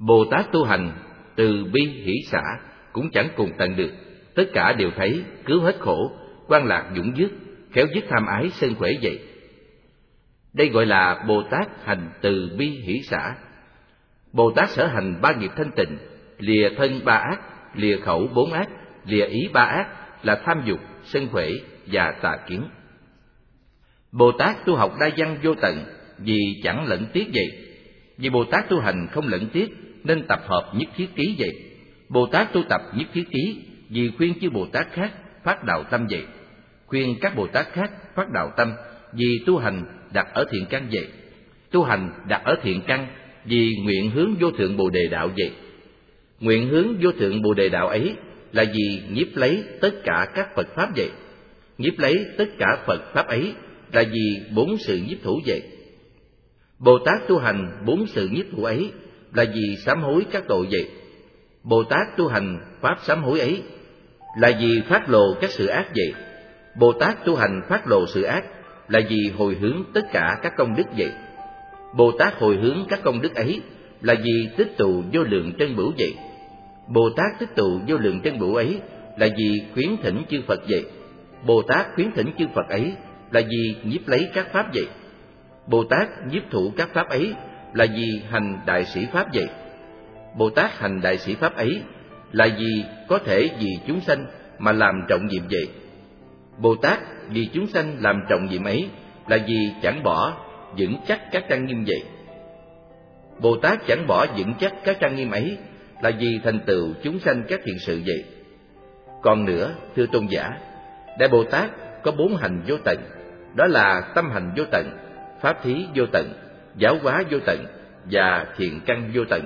Bồ Tát tu hành từ bi hỷ xả cũng chẳng cùng tận được, tất cả đều thấy cứu hết khổ, quan lạc dũng dứt, khéo dứt tham ái sân khỏe vậy. Đây gọi là Bồ Tát hành từ bi hỷ xả. Bồ Tát sở hành ba nghiệp thanh tịnh, lìa thân ba ác, lìa khẩu bốn ác, lìa ý ba ác là tham dục, sân khỏe và tà kiến. Bồ Tát tu học đa văn vô tận vì chẳng lẫn tiếc vậy. Vì Bồ Tát tu hành không lẫn tiếc nên tập hợp nhất thiết trí vậy. Bồ Tát tu tập nhất thiết trí vì khuyên chư Bồ Tát khác phát đạo tâm vậy. Khuyên các Bồ Tát khác phát đạo tâm vì tu hành đặt ở thiện căn vậy. Tu hành đặt ở thiện căn vì nguyện hướng vô thượng Bồ Đề đạo vậy. Nguyện hướng vô thượng Bồ Đề đạo ấy là vì nhiếp lấy tất cả các Phật pháp vậy. Nhiếp lấy tất cả Phật pháp ấy là vì bốn sự nhiếp thủ vậy. Bồ Tát tu hành bốn sự nhiếp thủ ấy là vì sám hối các tội vậy. Bồ Tát tu hành pháp sám hối ấy là vì phát lộ các sự ác vậy. Bồ Tát tu hành phát lộ sự ác là vì hồi hướng tất cả các công đức vậy. Bồ Tát hồi hướng các công đức ấy là vì tích tụ vô lượng chân bửu vậy. Bồ Tát tích tụ vô lượng chân bửu ấy là vì khuyến thỉnh chư Phật vậy. Bồ Tát khuyến thỉnh chư Phật ấy là vì nhiếp lấy các pháp vậy. Bồ Tát nhiếp thụ các pháp ấy là vì hành đại sĩ pháp vậy. Bồ Tát hành đại sĩ pháp ấy là vì có thể vì chúng sanh mà làm trọng nhiệm vậy. Bồ Tát vì chúng sanh làm trọng nhiệm ấy là vì chẳng bỏ vững chắc các trang nghiêm vậy. Bồ Tát chẳng bỏ vững chắc các trang nghiêm ấy là vì thành tựu chúng sanh các thiện sự vậy. Còn nữa, thưa tôn giả, Đại Bồ Tát có bốn hành vô tận, đó là tâm hành vô tận, pháp thí vô tận, giáo hóa vô tận và thiện căn vô tận.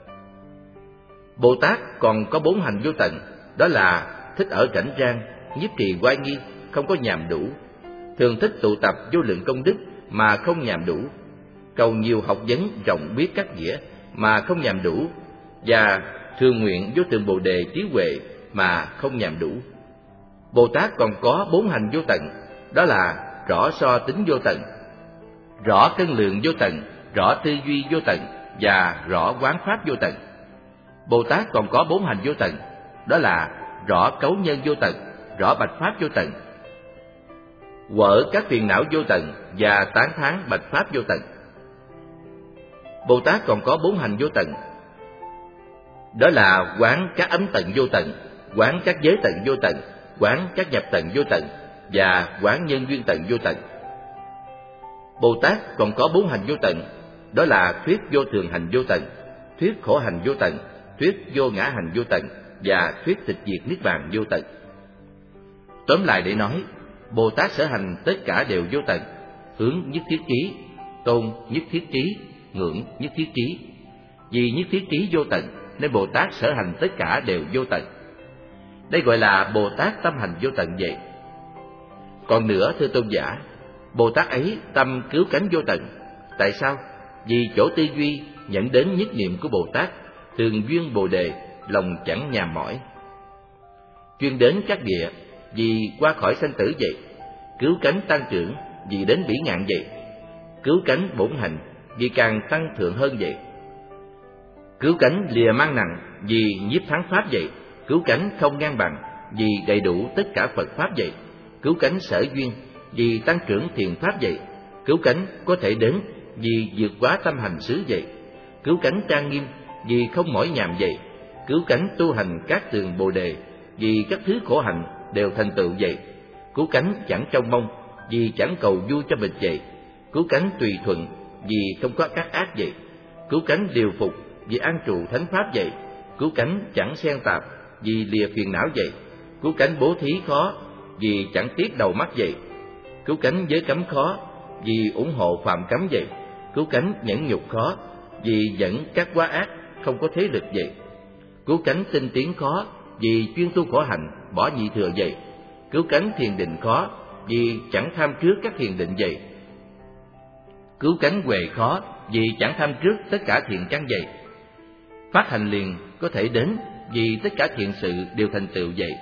Bồ Tát còn có bốn hành vô tận, đó là thích ở rảnh rang, nhiếp trì oai nghi, không có nhàm đủ, thường thích tụ tập vô lượng công đức mà không nhàm đủ, cầu nhiều học vấn rộng biết các nghĩa mà không nhàm đủ, và thường nguyện vô thượng Bồ Đề trí huệ mà không nhàm đủ. Bồ Tát còn có bốn hành vô tận, đó là rõ so tính vô tận, rõ cân lượng vô tận, rõ tư duy vô tận và rõ quán pháp vô tận. Bồ Tát còn có bốn hành vô tận, đó là rõ cấu nhân vô tận, rõ bạch pháp vô tận, quở các phiền não vô tận và tán thán bạch pháp vô tận. Bồ Tát còn có bốn hành vô tận, đó là quán các ấm tận vô tận, quán các giới tận vô tận, quán các nhập tận vô tận và quán nhân duyên tận vô tận. Bồ Tát còn có bốn hành vô tận, đó là thuyết vô thường hành vô tận, thuyết khổ hành vô tận, thuyết vô ngã hành vô tận và thuyết tịch diệt niết bàn vô tận. Tóm lại để nói, Bồ Tát sở hành tất cả đều vô tận, hướng nhất thiết trí, tôn nhất thiết trí, ngưỡng nhất thiết trí. Vì nhất thiết trí vô tận nên Bồ Tát sở hành tất cả đều vô tận. Đây gọi là Bồ Tát tâm hành vô tận vậy. Còn nữa, thưa tôn giả, Bồ Tát ấy tâm cứu cánh vô tận. Tại sao? Vì chỗ tư duy nhận đến nhất niệm của Bồ Tát, thường duyên Bồ Đề, lòng chẳng nhàm mỏi. Chuyên đến các địa vì qua khỏi sanh tử vậy, cứu cánh tăng trưởng vì đến bỉ ngạn vậy, cứu cánh bổn hành vì càng tăng thượng hơn vậy, cứu cánh lìa mang nặng vì nhiếp thắng pháp vậy, cứu cánh không ngang bằng vì đầy đủ tất cả Phật pháp vậy, cứu cánh sở duyên vì tăng trưởng thiền pháp vậy, cứu cánh có thể đến vì vượt quá tâm hành xứ vậy, cứu cánh trang nghiêm vì không mỏi nhàm vậy, cứu cánh tu hành các tường Bồ Đề vì các thứ khổ hạnh đều thành tựu vậy, cứu cánh chẳng trông mong vì chẳng cầu vui cho mình vậy, cứu cánh tùy thuận vì không có các ác vậy, cứu cánh điều phục vì an trụ thánh pháp vậy, cứu cánh chẳng xen tạp vì lìa phiền não vậy, cứu cánh bố thí khó vì chẳng tiếc đầu mắt vậy, cứu cánh giới cấm khó vì ủng hộ phạm cấm vậy, cứu cánh nhẫn nhục khó vì dẫn các quá ác không có thế lực vậy, cứu cánh tinh tiến khó vì chuyên tu khổ hạnh bỏ nhị thừa vậy, cứu cánh thiền định khó vì chẳng tham trước các thiền định vậy, cứu cánh huệ khó vì chẳng tham trước tất cả thiện căn vậy, phát hành liền có thể đến vì tất cả thiện sự đều thành tựu vậy,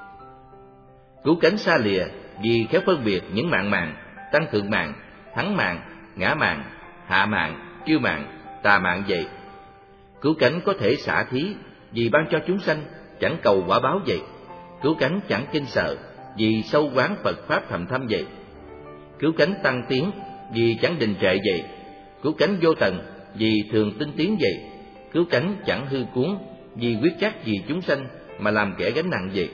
cứu cánh xa lìa vì khéo phân biệt những mạng, tăng thượng mạng, thắng mạng, ngã mạng, hạ mạng, kiêu mạng, tà mạng vậy, Cứu cánh có thể xả thí, vì ban cho chúng sanh, chẳng cầu quả báo vậy. Cứu cánh chẳng kinh sợ, vì sâu quán Phật Pháp thầm thâm vậy. Cứu cánh tăng tiến, vì chẳng đình trệ vậy. Cứu cánh vô tận, vì thường tinh tiến vậy. Cứu cánh chẳng hư cuốn, vì quyết chắc vì chúng sanh mà làm kẻ gánh nặng vậy.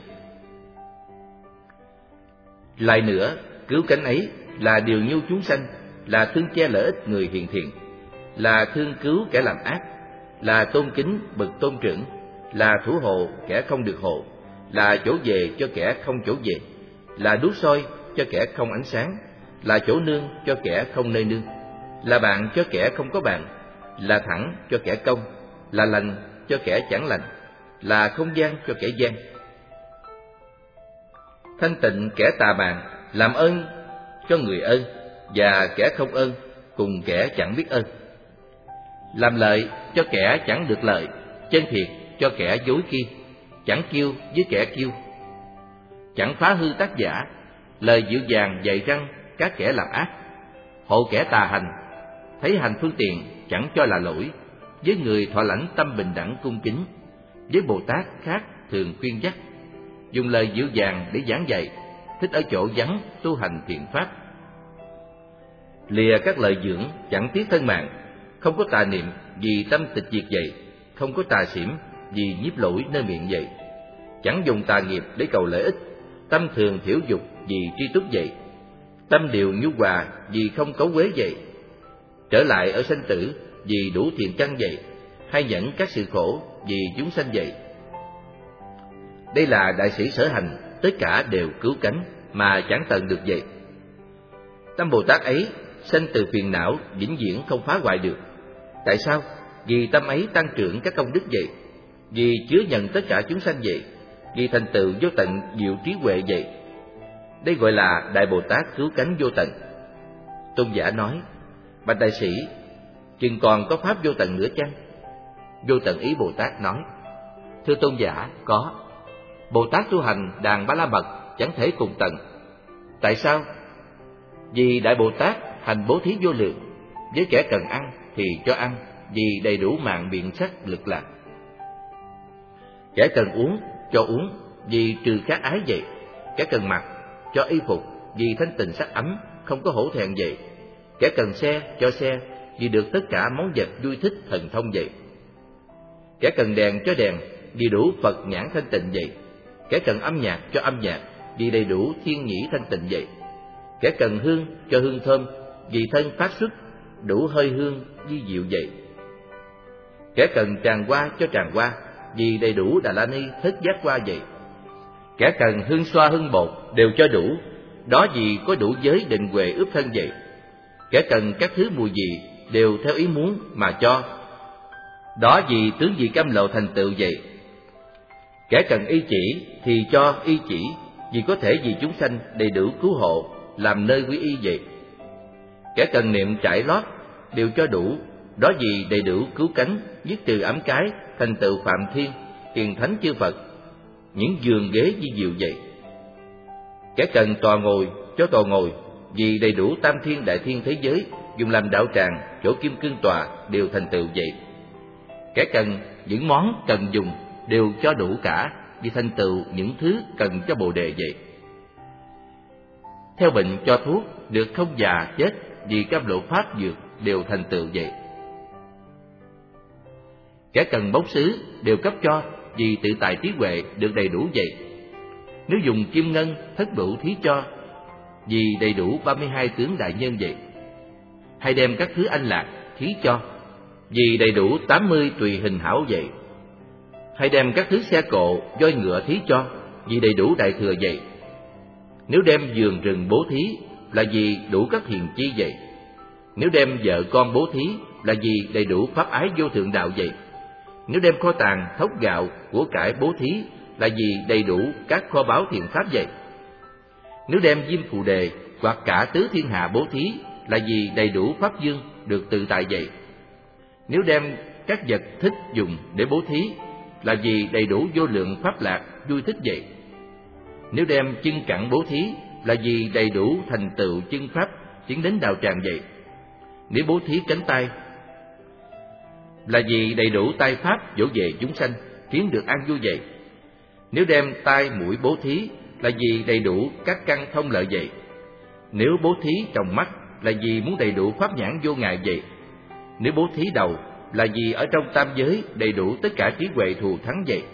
Lại nữa, cứu cánh ấy là điều nhu chúng sanh, là thương che lợi ích người hiền thiện, là thương cứu kẻ làm ác, là tôn kính bậc tôn trưởng, là thủ hộ kẻ không được hộ, là chỗ về cho kẻ không chỗ về, là đuốc soi cho kẻ không ánh sáng, là chỗ nương cho kẻ không nơi nương, là bạn cho kẻ không có bạn, là thẳng cho kẻ cong, là lành cho kẻ chẳng lành, là không gian cho kẻ gian. Thanh tịnh kẻ tà bàng, làm ơn cho người ơn, và kẻ không ơn cùng kẻ chẳng biết ơn. Làm lợi cho kẻ chẳng được lợi, chân thiệt cho kẻ dối kia, chẳng kiêu với kẻ kiêu. Chẳng phá hư tác giả, lời dịu dàng dạy răng các kẻ làm ác. Hộ kẻ tà hành, thấy hành phương tiện chẳng cho là lỗi, với người thọ lãnh tâm bình đẳng cung kính, với Bồ Tát khác thường khuyên dắt. Dùng lời dịu dàng để giảng dạy, thích ở chỗ vắng tu hành thiện pháp. Lìa các lợi dưỡng chẳng tiếc thân mạng, không có tà niệm vì tâm tịch diệt vậy, không có tà xỉm vì nhiếp lỗi nơi miệng vậy. Chẳng dùng tà nghiệp để cầu lợi ích, tâm thường thiểu dục vì tri túc vậy. Tâm điều nhu hòa vì không cấu quế vậy. Trở lại ở sanh tử vì đủ thiện căn vậy, hay nhẫn các sự khổ vì chúng sanh vậy. Đây là đại sĩ sở hành, tất cả đều cứu cánh mà chẳng tận được vậy. Tâm Bồ Tát ấy sanh từ phiền não vĩnh viễn không phá hoại được. Tại sao? Vì tâm ấy tăng trưởng các công đức vậy, vì chứa nhận tất cả chúng sanh vậy, vì thành tựu vô tận diệu trí huệ vậy. Đây gọi là Đại Bồ Tát cứu cánh vô tận. Tôn giả nói: bạch đại sĩ, chừng còn có pháp vô tận nữa chăng? Vô tận ý Bồ Tát nói: thưa tôn giả, có. Bồ Tát tu hành đàn Ba La Mật chẳng thể cùng tận. Tại sao? Vì Đại Bồ Tát hành bố thí vô lượng, với kẻ cần ăn thì cho ăn, vì đầy đủ mạng biện sắc lực lạc. Kẻ cần uống cho uống, vì trừ khát ái vậy. Kẻ cần mặc cho y phục, vì thanh tịnh sắc ấm, không có hổ thẹn vậy. Kẻ cần xe cho xe, vì được tất cả món vật vui thích thần thông vậy. Kẻ cần đèn cho đèn, vì đủ Phật nhãn thanh tịnh vậy. Kẻ cần âm nhạc cho âm nhạc, vì đầy đủ thiên nhĩ thanh tịnh vậy. Kẻ cần hương cho hương thơm, vì thân phát xuất đủ hơi hương vi diệu vậy. Kẻ cần tràng hoa cho tràng hoa, vì đầy đủ Đà La Ni thất giác hoa vậy. Kẻ cần hương xoa hương bột đều cho đủ, đó vì có đủ giới định huệ ướp thân vậy. Kẻ cần các thứ mùi vị đều theo ý muốn mà cho, đó vì tướng vị cam lộ thành tựu vậy. Kẻ cần y chỉ thì cho y chỉ, vì có thể vì chúng sanh đầy đủ cứu hộ, làm nơi quy y vậy. Kẻ cần niệm trải lót đều cho đủ, đó vì đầy đủ cứu cánh, dứt trừ ấm cái, thành tựu phạm thiên, hiền thánh chư Phật, những giường ghế di diệu vậy. Kẻ cần tòa ngồi cho tòa ngồi, vì đầy đủ tam thiên đại thiên thế giới, dùng làm đạo tràng, chỗ kim cương tòa đều thành tựu vậy. Kẻ cần những món cần dùng đều cho đủ cả, vì thành tựu những thứ cần cho Bồ đề vậy. Theo bệnh cho thuốc, được không già chết, vì cam lộ pháp dược đều thành tựu vậy. Kẻ cần báu xứ đều cấp cho, vì tự tại trí huệ được đầy đủ vậy. Nếu dùng kim ngân thất bửu thí cho, vì đầy đủ 32 tướng đại nhân vậy. Hay đem các thứ anh lạc thí cho, vì đầy đủ 80 tùy hình hảo vậy. Hay đem các thứ xe cộ, voi ngựa thí cho, vì đầy đủ đại thừa vậy. Nếu đem vườn rừng bố thí, là vì đủ các hiền chi vậy. Nếu đem vợ con bố thí, là vì đầy đủ pháp ái vô thượng đạo vậy. Nếu đem kho tàng thóc gạo của cải bố thí, là vì đầy đủ các kho báu thiện pháp vậy. Nếu đem diêm phù đề hoặc cả tứ thiên hạ bố thí, là vì đầy đủ pháp dương được tự tại vậy. Nếu đem các vật thích dùng để bố thí, là vì đầy đủ vô lượng pháp lạc vui thích vậy. Nếu đem chân cẳng bố thí, là vì đầy đủ thành tựu chân pháp tiến đến đạo tràng vậy. Nếu bố thí cánh tay, là vì đầy đủ tay pháp dỗ về chúng sanh, khiến được an vui vậy. Nếu đem tai mũi bố thí là vì đầy đủ các căn thông lợi vậy. Nếu bố thí trong mắt là vì muốn đầy đủ pháp nhãn vô ngại vậy. Nếu bố thí đầu là vì ở trong tam giới đầy đủ tất cả trí huệ thù thắng vậy.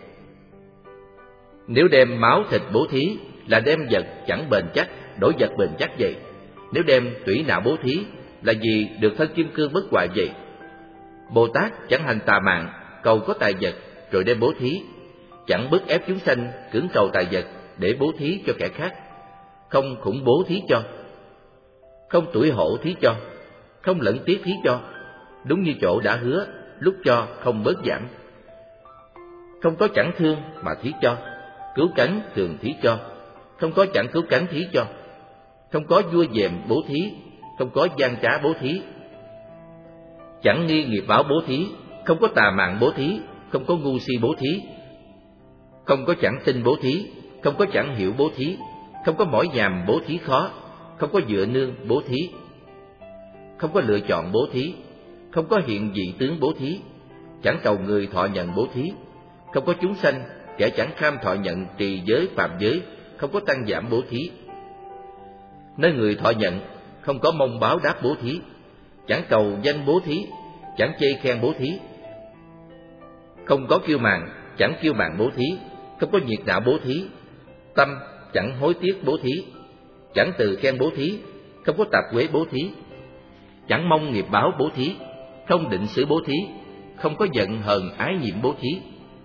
Nếu đem máu thịt bố thí là đem vật chẳng bền chắc đổi vật bền chắc vậy. Nếu đem tủy não bố thí là vì được thân kim cương bất hoại vậy. Bồ Tát chẳng hành tà mạng, cầu có tài vật rồi đem bố thí, chẳng bức ép chúng sanh cưỡng cầu tài vật để bố thí cho kẻ khác, không khủng bố thí cho, không tủi hổ thí cho, không lẫn tiếc thí cho, đúng như chỗ đã hứa, lúc cho không bớt giảm. Không có chẳng thương mà thí cho, cứu cánh thường thí cho, không có chẳng cứu cánh thí cho, không có vua dèm bố thí, không có gian trá bố thí, chẳng nghi nghiệp báo bố thí, không có tà mạng bố thí, không có ngu si bố thí, không có chẳng tin bố thí, không có chẳng hiểu bố thí, không có mỏi nhàm bố thí khó, không có dựa nương bố thí, không có lựa chọn bố thí, không có hiện vị tướng bố thí, chẳng cầu người thọ nhận bố thí, không có chúng sanh kẻ chẳng kham thọ nhận trì giới phạm giới, không có tăng giảm bố thí. Nơi người thọ nhận không có mong báo đáp bố thí, chẳng cầu danh bố thí, chẳng chê khen bố thí, không có kiêu mạn, chẳng kiêu mạn bố thí, không có nhiệt đạo bố thí, tâm chẳng hối tiếc bố thí, chẳng từ khen bố thí, không có tạp quế bố thí, chẳng mong nghiệp báo bố thí, không định xử bố thí, không có giận hờn ái nhiễm bố thí.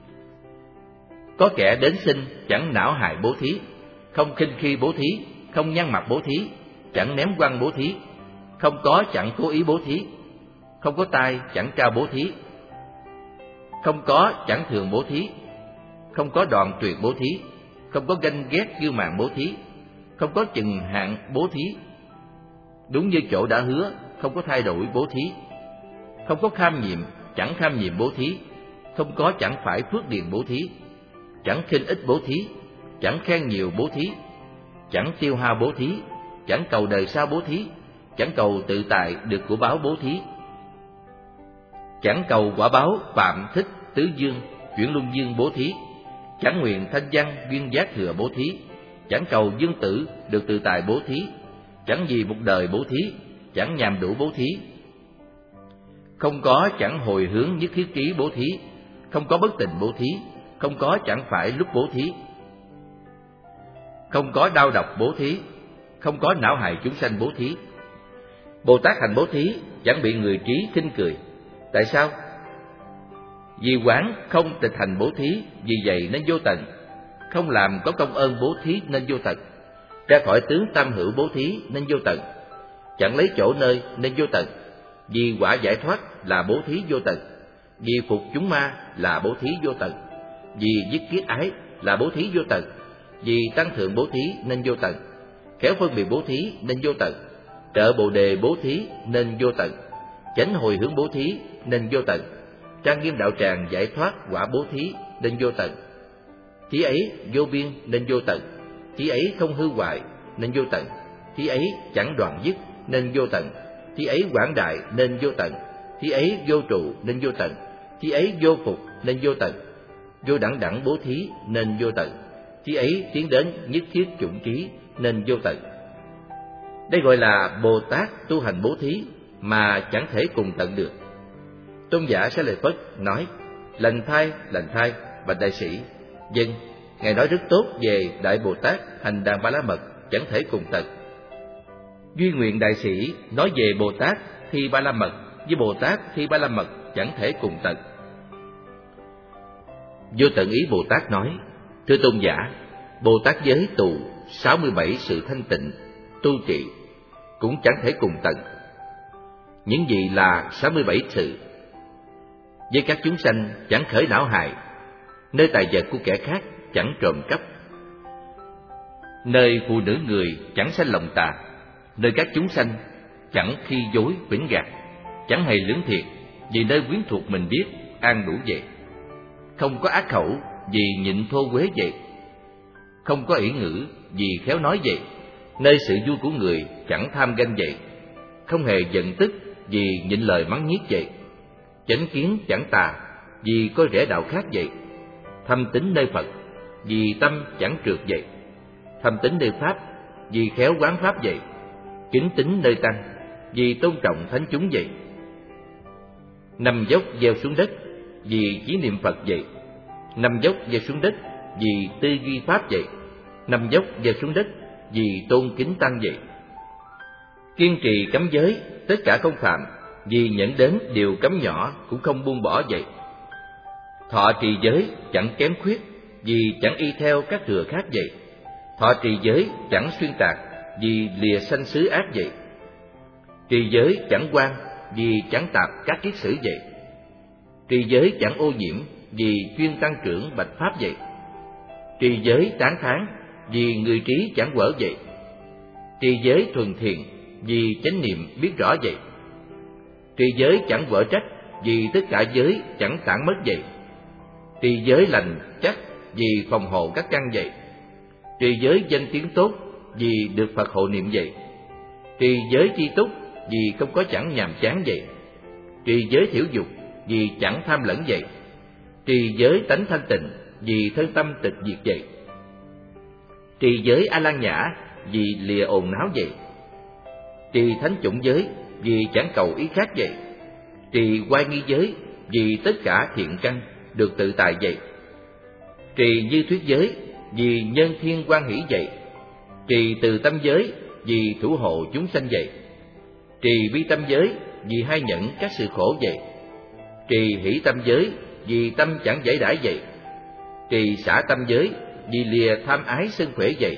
Có kẻ đến xin chẳng não hại bố thí, không khinh khi bố thí, không nhăn mặt bố thí, chẳng ném quăng bố thí, không có chẳng cố ý bố thí, không có tai chẳng trao bố thí, không có chẳng thường bố thí, không có đoạn tuyệt bố thí, không có ganh ghét kiêu mạn bố thí, không có chừng hạn bố thí, đúng như chỗ đã hứa, không có thay đổi bố thí, không có kham nhiệm chẳng kham nhiệm bố thí, không có chẳng phải phước điền bố thí, chẳng khinh ít bố thí, chẳng khen nhiều bố thí, chẳng tiêu hao bố thí, chẳng cầu đời sau bố thí, chẳng cầu tự tại được của báo bố thí, chẳng cầu quả báo phạm thích tứ dương chuyển luân dương bố thí, chẳng nguyện thanh văn duyên giác thừa bố thí, chẳng cầu dương tử được tự tại bố thí, chẳng vì một đời bố thí, chẳng nhàm đủ bố thí, không có chẳng hồi hướng nhất thiết trí bố thí, không có bất tình bố thí, không có chẳng phải lúc bố thí, không có đau độc bố thí, không có não hại chúng sanh bố thí. Bồ Tát hành bố thí chẳng bị người trí khinh cười. Tại sao? Vì quán không tịch hành bố thí, vì vậy nên vô tận. Không làm có công ơn bố thí nên vô tận. Ra khỏi tướng tam hữu bố thí nên vô tận. Chẳng lấy chỗ nơi nên vô tận. Vì quả giải thoát là bố thí vô tận. Vì phục chúng ma là bố thí vô tận. Vì dứt kiết ái là bố thí vô tận. Vì tăng thượng bố thí nên vô tận. Khéo phân biệt bố thí nên vô tận. Trợ bồ đề bố thí nên vô tận. Chánh hồi hướng bố thí nên vô tận. Trang nghiêm đạo tràng giải thoát quả bố thí nên vô tận. Thí ấy vô biên nên vô tận. Thí ấy không hư hoại nên vô tận. Thí ấy chẳng đoạn dứt nên vô tận. Thí ấy quảng đại nên vô tận. Thí ấy vô trụ nên vô tận. Thí ấy vô phục nên vô tận. Vô đẳng đẳng bố thí nên vô tận. Thí ấy tiến đến nhất thiết chủng trí nên vô tận. Đây gọi là Bồ Tát tu hành bố thí mà chẳng thể cùng tận được. Tôn giả Xá Lợi Phất nói: lành thay, bạch đại sĩ. Vâng, ngài nói rất tốt về đại Bồ Tát hành đàn Ba La Mật chẳng thể cùng tận. Duy Nguyện đại sĩ nói về Bồ Tát Thi Ba La Mật với Bồ Tát Thi Ba La Mật chẳng thể cùng tận. Vô Tận Ý Bồ Tát nói: thưa tôn giả, Bồ Tát giới tù 67 sự thanh tịnh tu trị cũng chẳng thể cùng tận. Những gì là 67 sự? Với các chúng sanh chẳng khởi não hại, nơi tài vật của kẻ khác chẳng trộm cắp, nơi phụ nữ người chẳng sanh lòng tà, nơi các chúng sanh chẳng khi dối phỉnh gạt, chẳng hề lưỡng thiệt, vì nơi quyến thuộc mình biết an đủ vậy. Không có ác khẩu vì nhịn thô quế vậy, không có ỷ ngữ vì khéo nói vậy, nơi sự vui của người chẳng tham ganh vậy, không hề giận tức vì nhịn lời mắng nhiếc vậy, chánh kiến chẳng tà, vì coi rẽ đạo khác vậy. Thâm tín nơi Phật, vì tâm chẳng trượt vậy. Thâm tín nơi Pháp, vì khéo quán Pháp vậy. Kính tín nơi Tăng, vì tôn trọng thánh chúng vậy. Nằm dốc gieo xuống đất, vì chỉ niệm Phật vậy. Nằm dốc gieo xuống đất, vì tư duy Pháp vậy. Nằm dốc gieo xuống đất, vì tôn kính Tăng vậy. Kiên trì cấm giới, tất cả không phạm, vì nhận đến điều cấm nhỏ cũng không buông bỏ vậy. Thọ trì giới chẳng kém khuyết, vì chẳng y theo các thừa khác vậy. Thọ trì giới chẳng xuyên tạc, vì lìa sanh xứ ác vậy. Trì giới chẳng quan, vì chẳng tạp các kiết sử vậy. Trì giới chẳng ô nhiễm, vì chuyên tăng trưởng bạch pháp vậy. Trì giới tán thán, vì người trí chẳng quở vậy. Trì giới thuần thiện, vì chánh niệm biết rõ vậy. Trì giới chẳng quở trách, vì tất cả giới chẳng tản mất vậy. Trì giới lành chắc, vì phòng hộ các căn vậy. Trì giới danh tiếng tốt, vì được Phật hộ niệm vậy. Trì giới chi túc, vì không có chẳng nhàm chán vậy. Trì giới thiểu dục, vì chẳng tham lẫn vậy. Trì giới tánh thanh tịnh, vì thân tâm tịch diệt vậy. Trì giới a lan nhã, vì lìa ồn náo vậy. Trì thánh chủng giới, vì chẳng cầu ý khác vậy. Trì oai nghi giới, vì tất cả thiện căn được tự tại vậy. Trì như thuyết giới, vì nhân thiên quan hỷ vậy. Trì từ tâm giới, vì thủ hộ chúng sanh vậy. Trì vi tâm giới, vì hay nhận các sự khổ vậy. Trì hỷ tâm giới, vì tâm chẳng giải đãi vậy. Trì xả tâm giới, vì lìa tham ái sân khỏe vậy.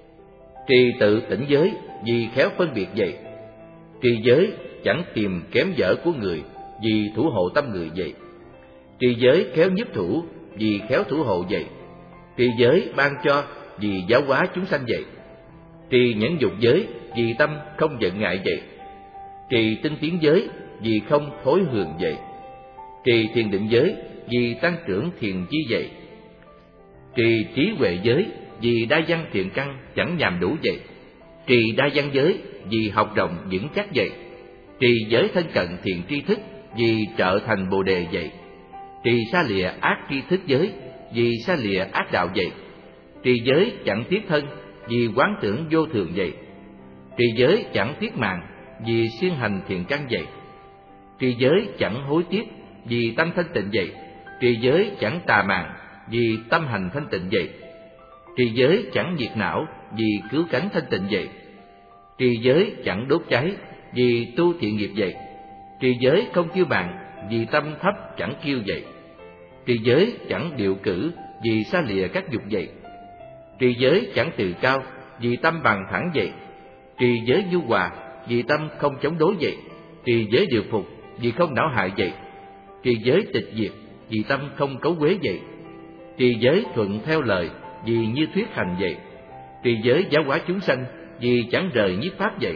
Trì tự tỉnh giới, vì khéo phân biệt vậy. Trì giới chẳng tìm kém dở của người, vì thủ hộ tâm người vậy. Trì giới khéo nhiếp thủ, vì khéo thủ hộ vậy. Trì giới ban cho, vì giáo hóa chúng sanh vậy. Trì nhẫn dục giới, vì tâm không giận ngại vậy. Trì tinh tiến giới, vì không thối hường vậy. Trì thiền định giới, vì tăng trưởng thiền chi vậy. Trì trí huệ giới, vì đa văn thiện căn chẳng nhàm đủ vậy. Trì đa văn giới, vì học rộng vững chắc vậy. Trì giới thân cận thiện tri thức, vì trợ thành bồ đề vậy. Trì xa lìa ác tri thức giới, vì xa lìa ác đạo vậy. Trì giới chẳng thiết thân, vì quán tưởng vô thường vậy. Trì giới chẳng thiết mạng, vì siêng hành thiện căn vậy. Trì giới chẳng hối tiếc, vì tâm thanh tịnh vậy. Trì giới chẳng tà màng, vì tâm hành thanh tịnh vậy. Trì giới chẳng diệt não, vì cứu cánh thanh tịnh vậy. Trì giới chẳng đốt cháy, vì tu thiện nghiệp vậy. Trì giới không kiêu mạn, vì tâm thấp chẳng kiêu vậy. Trì giới chẳng điệu cử, vì xa lìa các dục vậy. Trì giới chẳng từ cao, vì tâm bằng thẳng vậy. Trì giới nhu hòa, vì tâm không chống đối vậy. Trì giới điều phục, vì không não hại vậy. Trì giới tịch diệt, vì tâm không cấu quế vậy. Trì giới thuận theo lời, vì như thuyết hành vậy. Trì giới giáo hóa chúng sanh, vì chẳng rời nhiếp pháp vậy.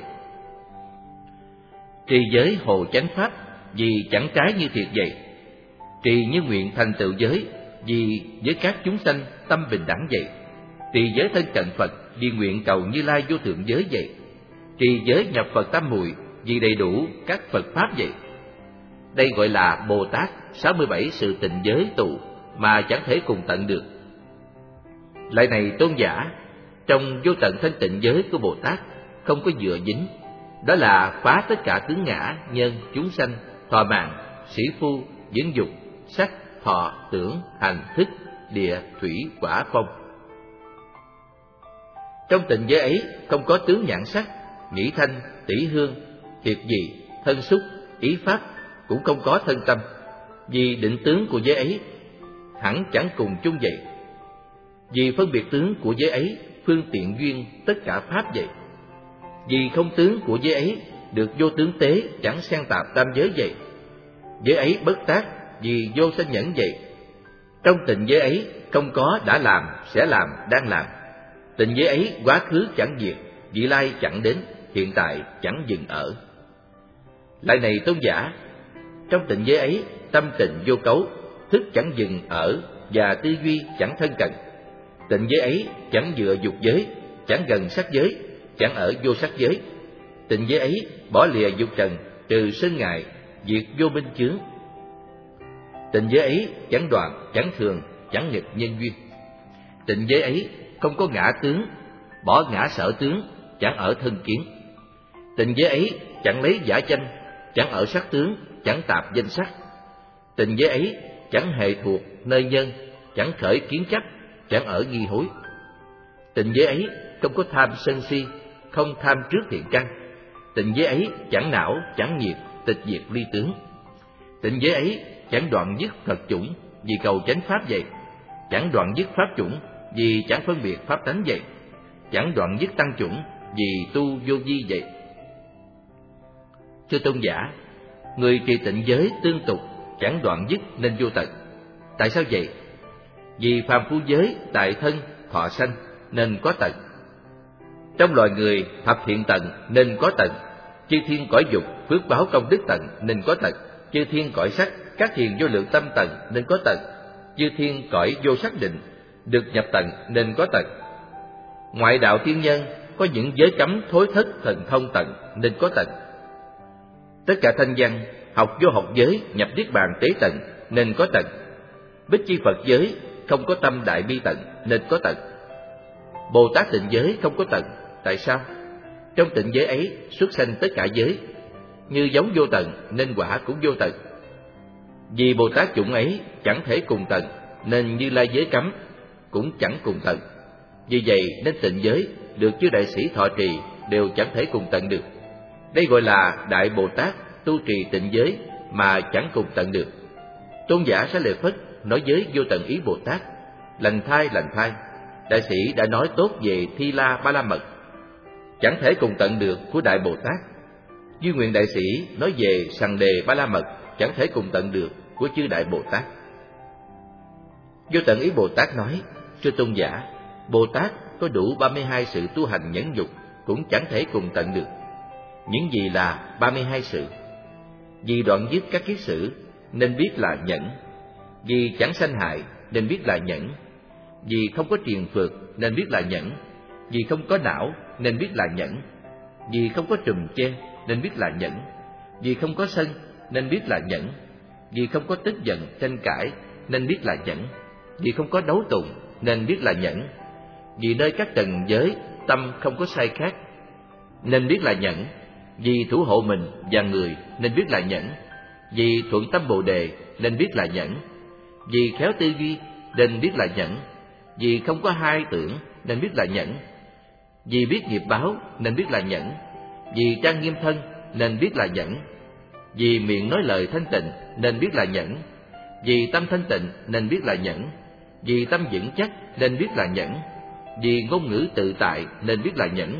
Trì giới hộ chánh pháp, vì chẳng trái như thiệt vậy. Trì như nguyện thành tựu giới, vì với các chúng sanh tâm bình đẳng vậy. Trì giới thân cận Phật, vì nguyện cầu Như Lai vô thượng giới vậy. Trì giới nhập Phật tam muội, vì đầy đủ các Phật pháp vậy. Đây gọi là Bồ Tát 67 sự tịnh giới tụ mà chẳng thể cùng tận được. Lại này tôn giả, trong vô tận thanh tịnh giới của Bồ Tát không có dựa dính, đó là phá tất cả tướng ngã, nhân, chúng sanh, thọ mạng, sĩ phu, dưỡng dục, sắc, thọ, tưởng, hành, thức, địa, thủy, hỏa, phong. Trong tịnh giới ấy không có tướng nhãn sắc, nhĩ thanh, tỷ hương, thiệt dị, thân xúc, ý pháp, cũng không có thân tâm, vì định tướng của giới ấy hẳn chẳng cùng chung vậy. Vì phân biệt tướng của giới ấy phương tiện duyên tất cả pháp vậy. Vì không tướng của giới ấy được vô tướng tế chẳng xen tạp tam giới vậy. Giới ấy bất tác vì vô sanh nhẫn vậy. Trong tịnh giới ấy không có đã làm, sẽ làm, đang làm. Tịnh giới ấy quá khứ chẳng diệt, vị lai chẳng đến, hiện tại chẳng dừng ở. Lại này tôn giả, trong tịnh giới ấy tâm tịnh vô cấu, thức chẳng dừng ở và tư duy chẳng thân cận. Tịnh giới ấy chẳng dựa dục giới, chẳng gần sắc giới, chẳng ở vô sắc giới. Tịnh giới ấy bỏ lìa dục trần, trừ sân ngại, diệt vô minh chướng. Tịnh giới ấy chẳng đoạn, chẳng thường, chẳng nghịch nhân duyên. Tịnh giới ấy không có ngã tướng, bỏ ngã sở tướng, chẳng ở thân kiến. Tịnh giới ấy chẳng lấy giả danh, chẳng ở sắc tướng, chẳng tạp danh sắc. Tịnh giới ấy chẳng hề thuộc nơi nhân, chẳng khởi kiến chấp, chẳng ở nghi hối. Tịnh giới ấy không có tham sân si, không tham trước thiện căn. Tịnh giới ấy chẳng não, chẳng nhiệt, tịch diệt ly tướng. Tịnh giới ấy chẳng đoạn dứt thật chủng, vì cầu chánh pháp vậy. Chẳng đoạn dứt pháp chủng, vì chẳng phân biệt pháp tánh vậy. Chẳng đoạn dứt tăng chủng, vì tu vô vi vậy. Thưa tôn giả, người trì tịnh giới tương tục, chẳng đoạn dứt nên vô tận. Tại sao vậy? Vì phàm phu giới, đại thân, thọ sanh nên có tận. Trong loài người, thập thiện tận nên có tận. Chư thiên cõi dục, phước báo công đức tận nên có tận. Chư thiên cõi sắc, các thiền vô lượng tâm tận nên có tận. Chư thiên cõi vô sắc định, được nhập tận nên có tận. Ngoại đạo tiên nhân có những giới cấm thối thất thần thông tận nên có tận. Tất cả thanh văn học vô học giới, nhập niết bàn tế tận nên có tận. Bích chi Phật giới không có tâm đại bi tận nên có tận. Bồ Tát tịnh giới không có tận. Tại sao? Trong tịnh giới ấy xuất sanh tất cả giới, như giống vô tận nên quả cũng vô tận. Vì Bồ Tát chủng ấy chẳng thể cùng tận, nên Như Lai giới cấm cũng chẳng cùng tận. Vì vậy nên tịnh giới được chư đại sĩ thọ trì đều chẳng thể cùng tận được. Đây gọi là Đại Bồ Tát tu trì tịnh giới mà chẳng cùng tận được. Tôn giả Xá Lợi Phất nói với Vô Tận Ý Bồ Tát: lành thai, đại sĩ đã nói tốt về Thi La Ba La Mật, chẳng thể cùng tận được của Đại Bồ Tát. Duy Nguyện đại sĩ nói về Sằng Đề Ba La Mật, chẳng thể cùng tận được của chư Đại Bồ Tát. Vô Tận Ý Bồ Tát nói: thưa tôn giả, Bồ Tát có đủ 32 sự tu hành nhẫn nhục, cũng chẳng thể cùng tận được. Những gì là 32 sự? Vì đoạn dứt các kiết sử nên biết là nhẫn. Vì chẳng sanh hại nên biết là nhẫn. Vì không có triền phược nên biết là nhẫn. Vì không có não nên biết là nhẫn. Vì không có trùm che nên biết là nhẫn. Vì không có sân nên biết là nhẫn. Vì không có tức giận tranh cãi nên biết là nhẫn. Vì không có đấu tụng nên biết là nhẫn. Vì nơi các trần giới tâm không có sai khác nên biết là nhẫn. Vì thủ hộ mình và người nên biết là nhẫn. Vì thuận tâm Bồ Đề nên biết là nhẫn. Vì khéo tư duy nên biết là nhẫn. Vì không có hai tưởng nên biết là nhẫn. Vì biết nghiệp báo nên biết là nhẫn. Vì trang nghiêm thân nên biết là nhẫn. Vì miệng nói lời thanh tịnh nên biết là nhẫn. Vì tâm thanh tịnh nên biết là nhẫn. Vì tâm vững chắc nên biết là nhẫn. Vì ngôn ngữ tự tại nên biết là nhẫn.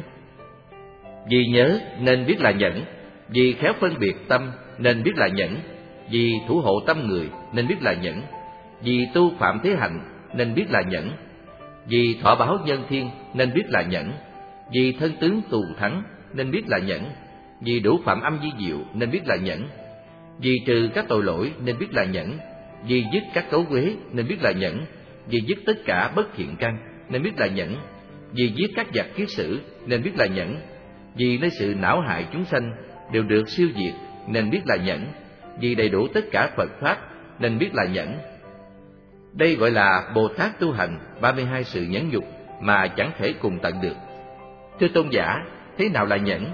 Vì nhớ nên biết là nhẫn. Vì khéo phân biệt tâm nên biết là nhẫn. Vì thủ hộ tâm người nên biết là nhẫn. Vì tu phạm thế hạnh nên biết là nhẫn. Vì thọ báo nhân thiên nên biết là nhẫn. Vì thân tướng tù thắng nên biết là nhẫn. Vì đủ phạm âm di diệu nên biết là nhẫn. Vì trừ các tội lỗi nên biết là nhẫn. Vì dứt các cấu uế nên biết là nhẫn. Vì dứt tất cả bất thiện căn nên biết là nhẫn. Vì giết các giặc kiết sử nên biết là nhẫn. Vì nơi sự não hại chúng sanh đều được siêu diệt nên biết là nhẫn. Vì đầy đủ tất cả Phật pháp nên biết là nhẫn. Đây gọi là Bồ Tát tu hành 32 sự nhẫn nhục mà chẳng thể cùng tận được. Thưa tôn giả, thế nào là nhẫn?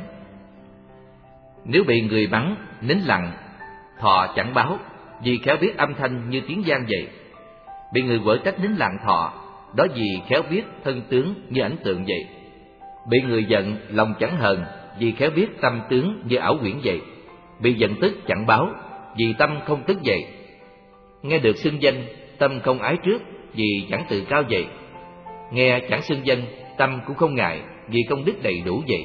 Nếu bị người bắn, nín lặng, thọ chẳng báo, vì khéo biết âm thanh như tiếng vang vậy. Bị người quở trách nín lặng thọ, đó vì khéo biết thân tướng như ảnh tượng vậy. Bị người giận, lòng chẳng hờn, vì khéo biết tâm tướng như ảo quyển vậy. Bị giận tức chẳng báo, vì tâm không tức vậy. Nghe được xưng danh, tâm không ái trước, vì chẳng tự cao vậy. Nghe chẳng xưng danh, tâm cũng không ngại, vì công đức đầy đủ vậy.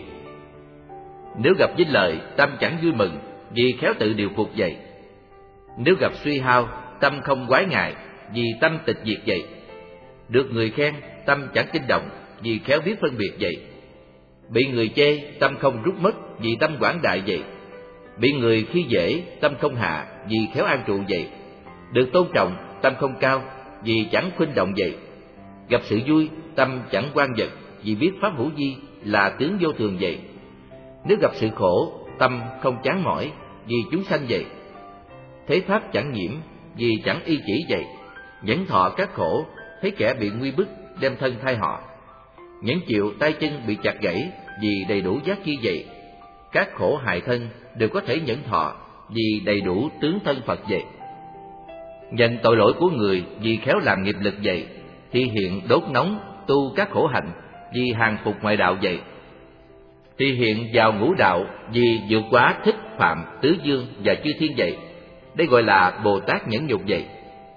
Nếu gặp vinh lợi, tâm chẳng vui mừng, vì khéo tự điều phục vậy. Nếu gặp suy hao, tâm không quái ngại, vì tâm tịch diệt vậy. Được người khen, tâm chẳng kinh động, vì khéo biết phân biệt vậy. Bị người chê, tâm không rút mất, vì tâm quảng đại vậy. Bị người khi dễ, tâm không hạ, vì khéo an trụ vậy. Được tôn trọng, tâm không cao, vì chẳng khuynh động vậy. Gặp sự vui, tâm chẳng quan vật, vì biết pháp hữu vi là tướng vô thường vậy. Nếu gặp sự khổ, tâm không chán mỏi, vì chúng sanh vậy. Thế pháp chẳng nhiễm, vì chẳng y chỉ vậy. Nhẫn thọ các khổ, thấy kẻ bị nguy bức đem thân thay họ. Nhẫn chịu tay chân bị chặt gãy vì đầy đủ giác chi vậy. Các khổ hại thân đều có thể nhẫn thọ vì đầy đủ tướng thân Phật vậy. Nhận tội lỗi của người vì khéo làm nghiệp lực vậy, thì hiện đốt nóng tu các khổ hạnh vì hàng phục ngoại đạo vậy. Thì hiện vào ngũ đạo vì vượt quá thích phạm tứ dương và chư thiên vậy. Đây gọi là Bồ Tát nhẫn nhục vậy.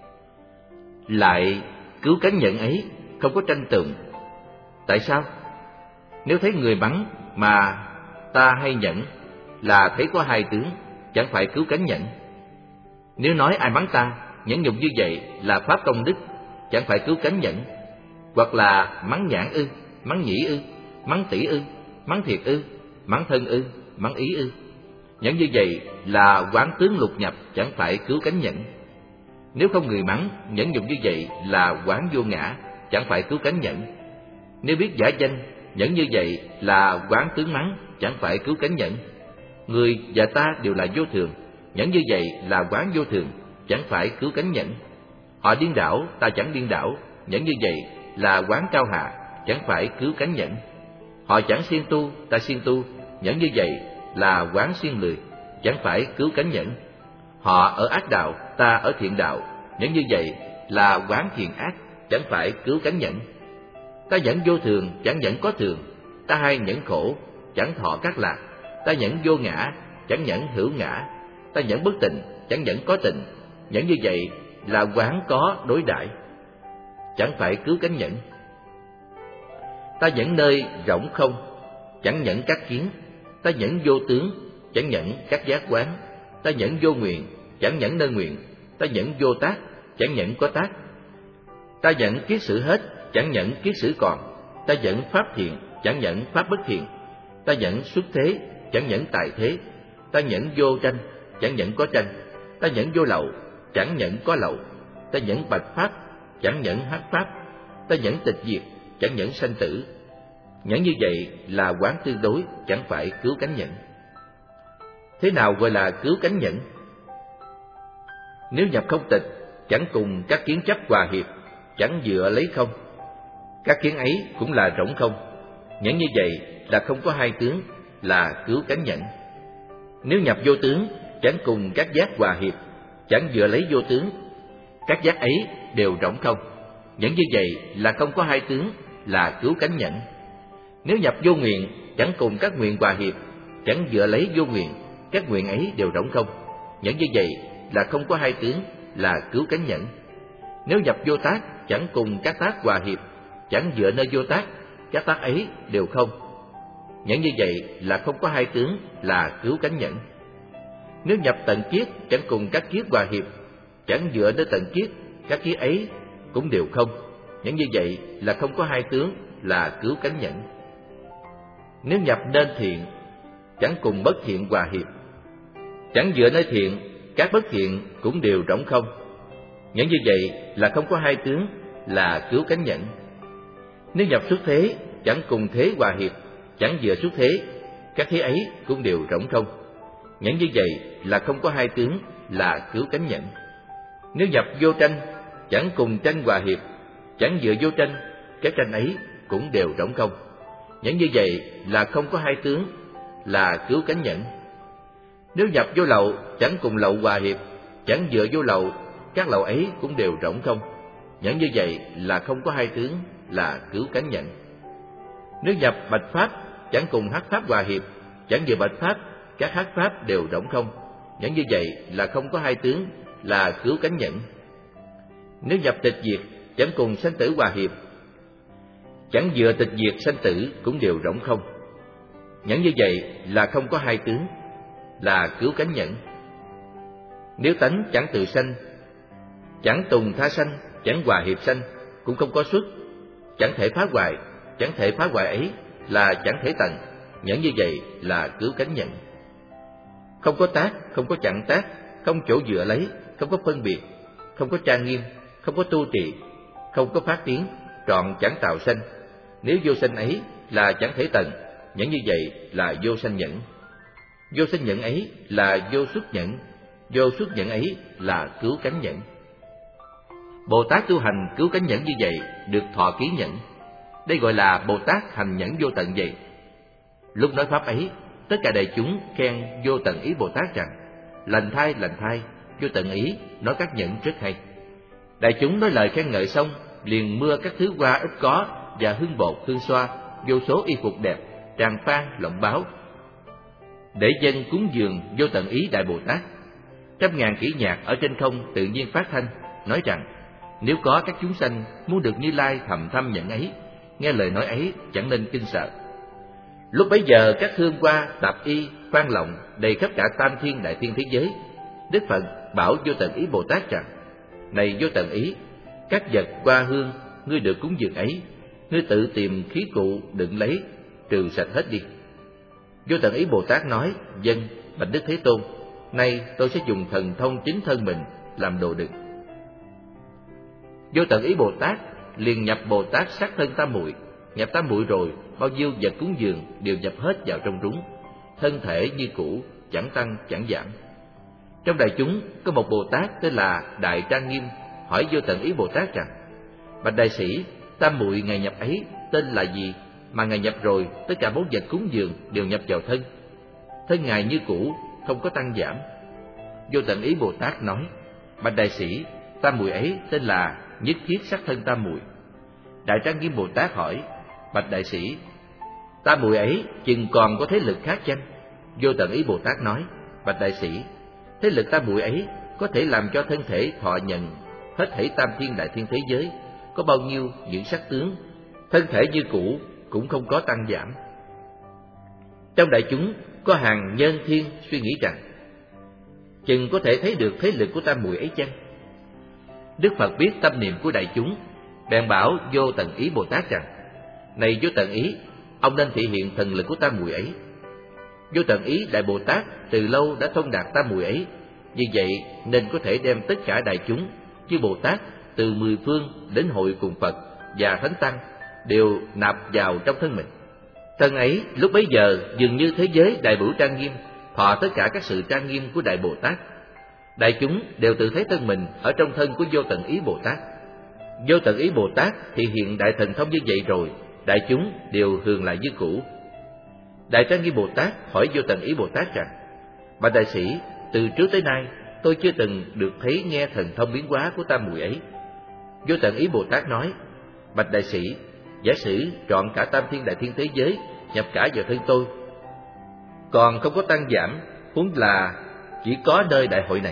Lại cứu cánh nhẫn ấy không có tranh tụng. Tại sao? Nếu thấy người mắng mà ta hay nhẫn là thấy có hai tướng, chẳng phải cứu cánh nhẫn. Nếu nói ai mắng ta nhẫn nhục như vậy là pháp công đức, chẳng phải cứu cánh nhẫn. Hoặc là mắng nhãn ư, mắng nhĩ ư, mắng tỷ ư, mắng thiệt ư, mắng thân ư, mắng ý ư. Nhẫn như vậy là quán tướng lục nhập, chẳng phải cứu cánh nhẫn. Nếu không người mắng, nhẫn nhục như vậy là quán vô ngã, chẳng phải cứu cánh nhẫn. Nếu biết giả danh, nhẫn như vậy là quán tướng mắng, chẳng phải cứu cánh nhẫn. Người và ta đều là vô thường, nhẫn như vậy là quán vô thường, chẳng phải cứu cánh nhẫn. Họ điên đảo, ta chẳng điên đảo, nhẫn như vậy là quán cao hạ, chẳng phải cứu cánh nhẫn. Họ chẳng siêng tu, ta siêng tu, nhẫn như vậy là quán siêng lười, chẳng phải cứu cánh nhẫn. Họ ở ác đạo, ta ở thiện đạo, nhẫn như vậy là quán thiện ác, chẳng phải cứu cánh nhẫn. Ta nhẫn vô thường, chẳng nhẫn có thường, ta hay nhẫn khổ, chẳng thọ các lạc. Ta nhẫn vô ngã, chẳng nhẫn hữu ngã, ta nhẫn bất tịnh, chẳng nhẫn có tịnh. Nhẫn như vậy là quán có đối đãi, chẳng phải cứu cánh nhẫn. Ta nhẫn nơi rỗng không, chẳng nhẫn các kiến. Ta nhẫn vô tướng, chẳng nhẫn các giác quán. Ta nhẫn vô nguyện, chẳng nhẫn nơi nguyện. Ta nhẫn vô tác, chẳng nhẫn có tác. Ta nhẫn kiết sử hết, chẳng nhẫn kiết sử còn. Ta nhẫn pháp thiện, chẳng nhẫn pháp bất thiện. Ta nhẫn xuất thế, chẳng nhẫn tại thế. Ta nhẫn vô tranh, chẳng nhẫn có tranh. Ta nhẫn vô lậu, chẳng nhẫn có lậu. Ta nhẫn bạch pháp, chẳng nhẫn hắc pháp. Ta nhẫn tịch diệt, chẳng nhẫn sanh tử. Nhẫn như vậy là quán tương đối, chẳng phải cứu cánh nhẫn. Thế nào gọi là cứu cánh nhẫn? Nếu nhập không tịch, chẳng cùng các kiến chấp hòa hiệp, chẳng dựa lấy không. Các kiến ấy cũng là rỗng không. Nhẫn như vậy là không có hai tướng, là cứu cánh nhẫn. Nếu nhập vô tướng, chẳng cùng các giác hòa hiệp, chẳng dựa lấy vô tướng. Các giác ấy đều rỗng không. Nhẫn như vậy là không có hai tướng, là cứu cánh nhẫn. Nếu nhập vô nguyện, chẳng cùng các nguyện hòa hiệp, chẳng dựa lấy vô nguyện. Các nguyện ấy đều rỗng không. Nhẫn như vậy là không có hai tướng, là cứu cánh nhẫn. Nếu nhập vô tác, chẳng cùng các tác hòa hiệp, chẳng dựa nơi vô tác. Các tác ấy đều không. Nhẫn như vậy là không có hai tướng, là cứu cánh nhẫn. Nếu nhập tận kiết, chẳng cùng các kiết hòa hiệp, chẳng dựa nơi tận kiết. Các kiết ấy cũng đều không. Nhẫn như vậy là không có hai tướng, là cứu cánh nhẫn. Nếu nhập nên thiện, chẳng cùng bất thiện hòa hiệp, chẳng dựa nơi thiện. Các bất thiện cũng đều rỗng không. Nhẫn như vậy là không có hai tướng, là cứu cánh nhẫn. Nếu nhập xuất thế, chẳng cùng thế hòa hiệp, chẳng dựa xuất thế. Các thế ấy cũng đều rỗng không. Nhẫn như vậy là không có hai tướng, là cứu cánh nhẫn. Nếu nhập vô tranh, chẳng cùng tranh hòa hiệp, chẳng dựa vô tranh. Các tranh ấy cũng đều rỗng không. Nhẫn như vậy là không có hai tướng, là cứu cánh nhẫn. Nếu nhập vô lậu, chẳng cùng lậu hòa hiệp, chẳng dựa vô lậu. Các lậu ấy cũng đều rỗng không. Nhẫn như vậy là không có hai tướng, là cứu cánh nhẫn. Nếu nhập bạch pháp, chẳng cùng hắc pháp hòa hiệp, chẳng dựa bạch pháp. Các hắc pháp đều rỗng không. Nhẫn như vậy là không có hai tướng, là cứu cánh nhẫn. Nếu nhập tịch diệt, chẳng cùng sanh tử hòa hiệp, chẳng dựa tịch diệt sanh tử cũng đều rỗng không. Nhẫn như vậy là không có hai tướng, là cứu cánh nhẫn. Nếu tánh chẳng tự sanh, chẳng tùng tha sanh, chẳng hòa hiệp sanh, cũng không có xuất, chẳng thể phá hoại. Chẳng thể phá hoại ấy là chẳng thể tận. Nhẫn như vậy là cứu cánh nhẫn. Không có tác, không có chặn tác, không chỗ dựa lấy, không có phân biệt, không có trang nghiêm, không có tu trì, không có phát tiến, trọn chẳng tạo sanh. Nếu vô sanh ấy là chẳng thể tận. Nhẫn như vậy là vô sanh nhẫn. Vô sanh nhẫn ấy là vô xuất nhẫn. Vô xuất nhẫn ấy là cứu cánh nhẫn. Bồ Tát tu hành cứu cánh nhẫn như vậy được thọ ký nhẫn. Đây gọi là Bồ Tát hành nhẫn vô tận vậy. Lúc nói pháp ấy, tất cả đại chúng khen vô tận ý Bồ Tát rằng: lành thay, vô tận ý nói các nhẫn rất hay. Đại chúng nói lời khen ngợi xong, liền mưa các thứ hoa ít có và hương bột, hương xoa, vô số y phục đẹp, tràng phan, lộng báo, để dâng cúng dường vô tận ý Đại Bồ Tát. Trăm ngàn kỹ nhạc ở trên không tự nhiên phát thanh, nói rằng: nếu có các chúng sanh muốn được Như Lai thầm thâm nhẫn ấy, nghe lời nói ấy chẳng nên kinh sợ. Lúc bấy giờ các hương hoa, tạp y, phan lộng đầy khắp cả tam thiên đại thiên thế giới. Đức Phật bảo vô tận ý Bồ Tát rằng: này vô tận ý, các vật hoa hương ngươi được cúng dường ấy, ngươi tự tìm khí cụ đựng lấy, trừ sạch hết đi. Vô tận ý Bồ Tát nói: vâng, bạch Đức Thế Tôn, nay tôi sẽ dùng thần thông chính thân mình làm đồ đựng. Vô tận ý Bồ Tát liền nhập Bồ Tát sắc thân tam muội. Nhập tam muội rồi, bao nhiêu vật cúng dường đều nhập hết vào trong rúng, thân thể như cũ, chẳng tăng chẳng giảm. Trong đại chúng có một Bồ Tát tên là Đại Trang Nghiêm, hỏi vô tận ý Bồ Tát rằng: bạch đại sĩ, tam muội ngài nhập ấy tên là gì mà ngài nhập rồi tất cả bốn vật cúng dường đều nhập vào thân? Thân ngài như cũ, không có tăng giảm. Vô tận ý Bồ Tát nói: bạch đại sĩ, tam muội ấy tên là nhất thiết sắc thân tam muội. Đại Trang Nghiêm Bồ Tát hỏi: bạch đại sĩ, tam muội ấy chừng còn có thế lực khác chăng? Vô tận ý Bồ Tát nói: bạch đại sĩ, thế lực tam muội ấy có thể làm cho thân thể thọ nhận hết thảy tam thiên đại thiên thế giới, có bao nhiêu những sắc tướng, thân thể như cũ cũng không có tăng giảm. Trong đại chúng có hàng nhân thiên suy nghĩ rằng: chừng có thể thấy được thế lực của tam muội ấy chăng? Đức Phật biết tâm niệm của đại chúng, bèn bảo vô tận ý Bồ Tát rằng: này vô tận ý, ông nên thị hiện thần lực của tam muội ấy. Vô tận ý Đại Bồ Tát từ lâu đã thông đạt tam muội ấy, vì vậy nên có thể đem tất cả đại chúng chư Bồ Tát từ mười phương đến hội cùng Phật và Thánh Tăng đều nạp vào trong thân mình. Thân ấy lúc bấy giờ dường như thế giới đại bửu trang nghiêm, thọ tất cả các sự trang nghiêm của Đại Bồ Tát. Đại chúng đều tự thấy thân mình ở trong thân của vô tận ý Bồ Tát. Vô tận ý Bồ Tát thì hiện đại thần thông như vậy rồi, đại chúng đều hưởng lại như cũ. Đại Trang Nghiêm Bồ Tát hỏi vô tận ý Bồ Tát rằng: bạch đại sĩ, từ trước tới nay tôi chưa từng được thấy nghe thần thông biến hóa của tam muội ấy. Vô tận ý Bồ Tát nói: bạch đại sĩ, giả sử trọn cả tam thiên đại thiên thế giới nhập cả vào thân tôi, còn không có tăng giảm, huống là chỉ có nơi đại hội này.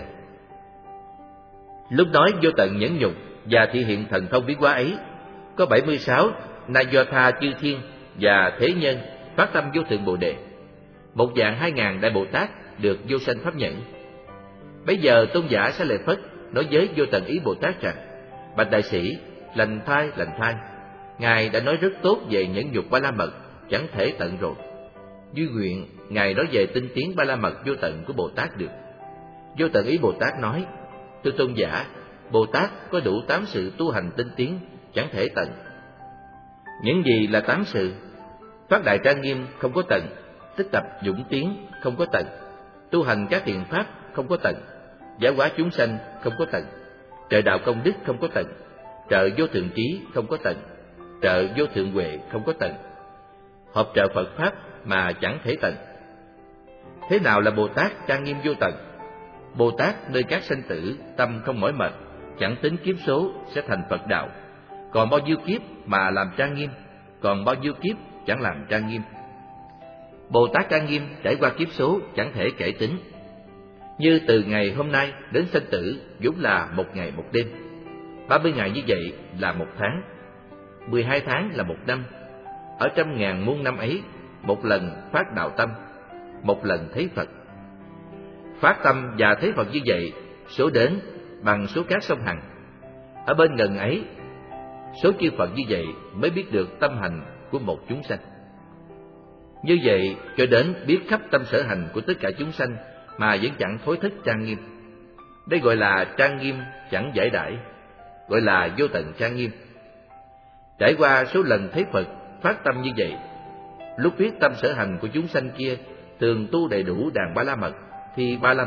Lúc nói vô tận nhẫn nhục và thị hiện thần thông biến hóa ấy, có 76 na do tha chư thiên và thế nhân phát tâm vô thượng bồ đề, 1.200.000 đại Bồ Tát được vô sanh pháp nhẫn. Bây giờ tôn giả Xá Lợi Phất nói với vô tận ý Bồ Tát rằng: bạch đại sĩ, lành thay, ngài đã nói rất tốt về nhẫn nhục ba la mật, chẳng thể tận rồi. Duy nguyện ngài nói về tinh tiến ba la mật vô tận của Bồ Tát được. Vô tận ý Bồ Tát nói: thưa tôn giả, Bồ Tát có đủ 8 sự tu hành tinh tiến, chẳng thể tận. Những gì là 8 sự? Phát đại trang nghiêm không có tận, tích tập dũng tiến không có tận, tu hành các thiện pháp không có tận, giải hóa chúng sanh không có tận, trợ đạo công đức không có tận, trợ vô thượng trí không có tận, trợ vô thượng huệ không có tận, hợp trợ Phật pháp mà chẳng thể tận. Thế nào là Bồ Tát trang nghiêm vô tận? Bồ Tát nơi các sanh tử tâm không mỏi mệt, chẳng tính kiếp số sẽ thành Phật đạo. Còn bao nhiêu kiếp mà làm trang nghiêm, còn bao nhiêu kiếp chẳng làm trang nghiêm. Bồ Tát trang nghiêm trải qua kiếp số chẳng thể kể tính. Như từ ngày hôm nay đến sanh tử vốn là 1 ngày 1 đêm, 30 ngày như vậy là 1 tháng, 12 tháng là 1 năm. Ở trăm ngàn muôn năm ấy, 1 lần phát đạo tâm, 1 lần thấy Phật. Phát tâm và thấy Phật như vậy, số đến bằng số cát sông Hằng. Ở bên gần ấy, số chư Phật như vậy mới biết được tâm hành của một chúng sanh. Như vậy cho đến biết khắp tâm sở hành của tất cả chúng sanh mà vẫn chẳng thối thức trang nghiêm. Đây gọi là trang nghiêm chẳng giải đãi, gọi là vô tận trang nghiêm. Trải qua số lần thấy Phật phát tâm như vậy, lúc biết tâm sở hành của chúng sanh kia thường tu đầy đủ đàn ba la mật, thì ba la mật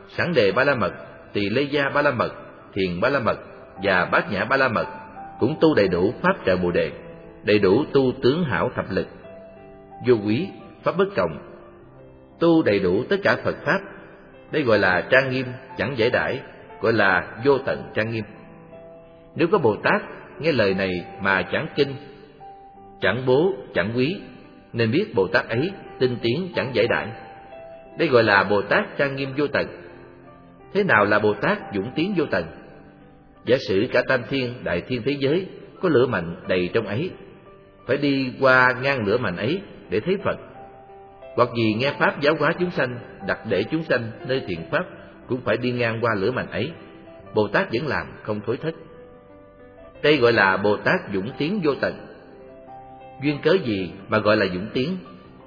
Sản Đề Ba La Mật, Tỳ Lê Gia Ba La Mật, Thiền Ba La Mật và Bát Nhã Ba La Mật cũng tu đầy đủ pháp trợ Bồ đề, đầy đủ tu tướng hảo thập lực, vô quý, pháp bất cộng, tu đầy đủ tất cả Phật pháp. Đây gọi là trang nghiêm chẳng giải đãi, gọi là vô tận trang nghiêm. Nếu có Bồ Tát nghe lời này mà chẳng kinh, chẳng bố, chẳng quý, nên biết Bồ Tát ấy tinh tiến chẳng giải đãi. Đây gọi là Bồ Tát trang nghiêm vô tận. Thế nào là Bồ Tát dũng tiến vô tận? Giả sử cả tam thiên đại thiên thế giới có lửa mạnh đầy trong ấy, phải đi qua ngang lửa mạnh ấy để thấy Phật. Hoặc vì nghe pháp giáo hóa chúng sanh, đặt để chúng sanh nơi thiện pháp, cũng phải đi ngang qua lửa mạnh ấy. Bồ Tát vẫn làm không thối thất. Đây gọi là Bồ Tát dũng tiến vô tận. Duyên cớ gì mà gọi là dũng tiến?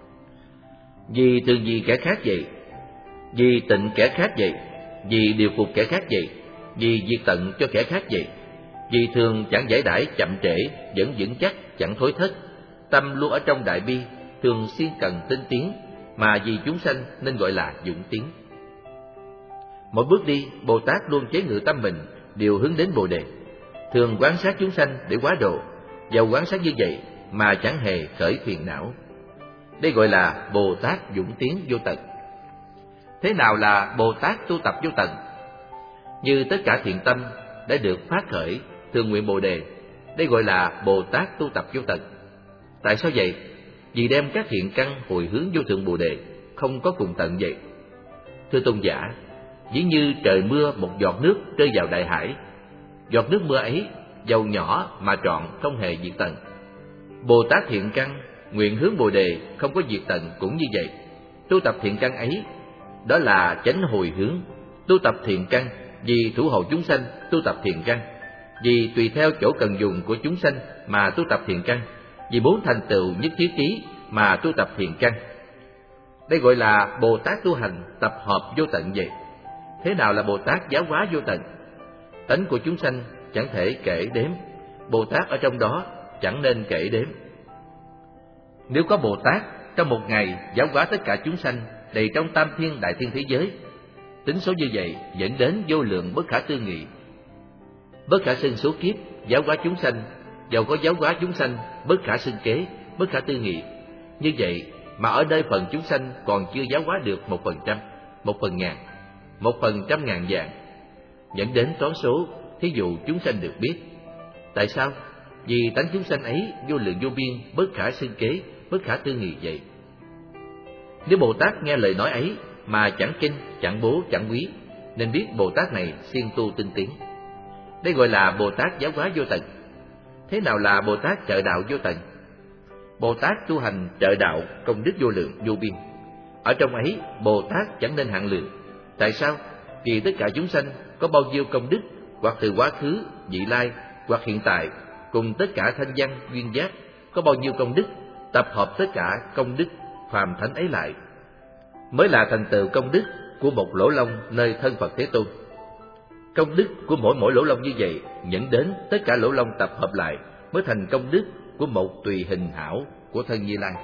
Vì thường gì kẻ khác vậy? Vì tịnh kẻ khác vậy? Vì điều phục kẻ khác vậy? Vì diệt tận cho kẻ khác vậy? Vì thường chẳng giải đãi chậm trễ, vẫn vững chắc chẳng thối thất, tâm luôn ở trong đại bi, thường siêng cần tinh tiến, mà vì chúng sanh nên gọi là dũng tiến. Mỗi bước đi, Bồ Tát luôn chế ngự tâm mình đều hướng đến Bồ đề, thường quan sát chúng sanh để hóa độ. Dầu quan sát như vậy mà chẳng hề khởi phiền não. Đây gọi là Bồ Tát dũng tiến vô tận. Thế nào là Bồ Tát tu tập vô tận? Như tất cả thiện tâm đã được phát khởi thường nguyện Bồ đề, đây gọi là Bồ Tát tu tập vô tận. Tại sao vậy? Vì đem các thiện căn hồi hướng vô thượng Bồ đề, không có cùng tận vậy. Thưa tôn giả, ví như trời mưa một giọt nước rơi vào đại hải, giọt nước mưa ấy dầu nhỏ mà trọn không hề diệt tận. Bồ Tát thiện căn nguyện hướng Bồ đề không có diệt tận cũng như vậy. Tu tập thiện căn ấy, đó là chánh hồi hướng. Tu tập thiện căn vì thủ hộ chúng sanh, tu tập thiện căn vì tùy theo chỗ cần dùng của chúng sanh mà tu tập thiện căn, vì muốn thành tựu nhất thiết trí mà tu tập thiện căn. Đây gọi là Bồ Tát tu hành tập hợp vô tận vậy. Thế nào là Bồ Tát giáo hóa vô tận? Tánh của chúng sanh chẳng thể kể đếm, Bồ Tát ở trong đó chẳng nên kể đếm. Nếu có Bồ Tát trong một ngày giáo hóa tất cả chúng sanh đầy trong tam thiên đại thiên thế giới, tính số như vậy dẫn đến vô lượng bất khả tư nghị, bất khả xưng số kiếp giáo hóa chúng sanh. Dầu có giáo hóa chúng sanh bất khả xưng kế, bất khả tư nghị, như vậy mà ở nơi phần chúng sanh còn chưa giáo hóa được 1%, 1/1000, 1/100.000 vạn, dẫn đến toán số, thí dụ chúng sanh được biết. Tại sao? Vì tánh chúng sanh ấy vô lượng vô biên, bất khả xưng kế, bất khả tư nghị vậy. Nếu Bồ Tát nghe lời nói ấy mà chẳng kinh, chẳng bố, chẳng quý, nên biết Bồ Tát này siêng tu tinh tiến. Đây gọi là Bồ Tát giáo hóa vô tận. Thế nào là Bồ Tát trợ đạo vô tận? Bồ Tát tu hành trợ đạo công đức vô lượng vô biên. Ở trong ấy Bồ Tát chẳng nên hạn lượng. Tại sao? Vì tất cả chúng sanh có bao nhiêu công đức, hoặc từ quá khứ, vị lai, hoặc hiện tại, cùng tất cả thanh văn duyên giác có bao nhiêu công đức, tập hợp tất cả công đức phàm thánh ấy lại, mới là thành tựu công đức của một lỗ lông nơi thân Phật Thế Tôn. Công đức của mỗi lỗ lông như vậy dẫn đến tất cả lỗ lông tập hợp lại mới thành công đức của một tùy hình hảo của thân Như Lai.